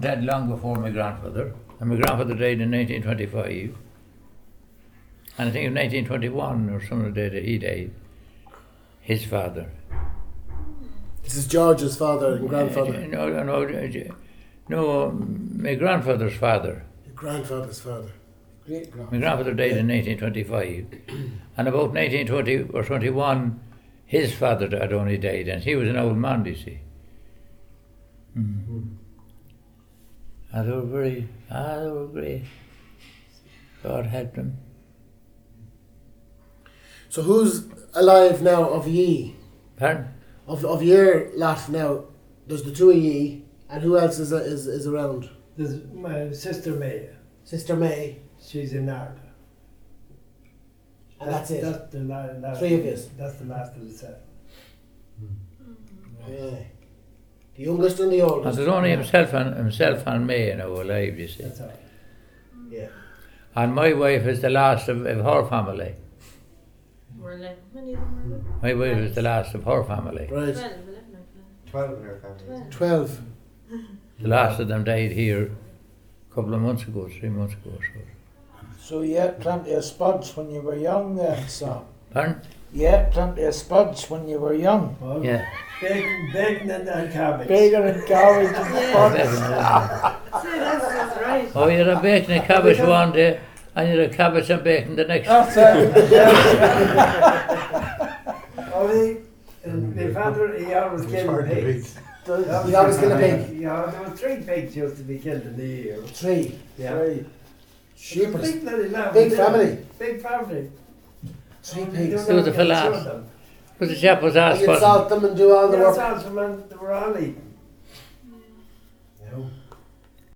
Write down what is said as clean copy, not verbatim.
dead long before my grandfather, and my grandfather died in 1925. And I think in 1921 or some of the day that he died, his father. This is George's father and grandfather. No, my grandfather's father. Your grandfather's father. My grandfather died in 1925, and about 1920 or 21, his father had only died, and he was an old man, you see. And they were they were great. God help them. So who's alive now of ye? Pardon? Of your lot now, there's the two of ye, and who else is around? There's my sister May. Sister May. She's in Narda. And that's it? That's the last. Three of yous? That's the last of the set. Yeah. The youngest and the oldest? And there's only himself and me now alive, you see. That's all. Yeah. And my wife is the last of her family. My wife is the last of her family. Right. 12 in her family. 12. The last of them died here a couple of months ago, 3 months ago. So you had plenty of spuds when you were young then, so. Pardon? You had plenty of spuds when you were young. Well, Yeah. Bacon and cabbage. Bacon and cabbage and spuds. That's right. Oh, you had a bacon and cabbage one day, and you had a cabbage and bacon the next. That's it. My father, he always killed pigs. He always killed a pig? Yeah, there were 3 pigs used to be killed in the year. 3? Yeah. 3. Sheepers. Big family. Big family. 3 pigs. There was a fella. But the chap was asked You what. salt them and do all the work. They were all eaten. No.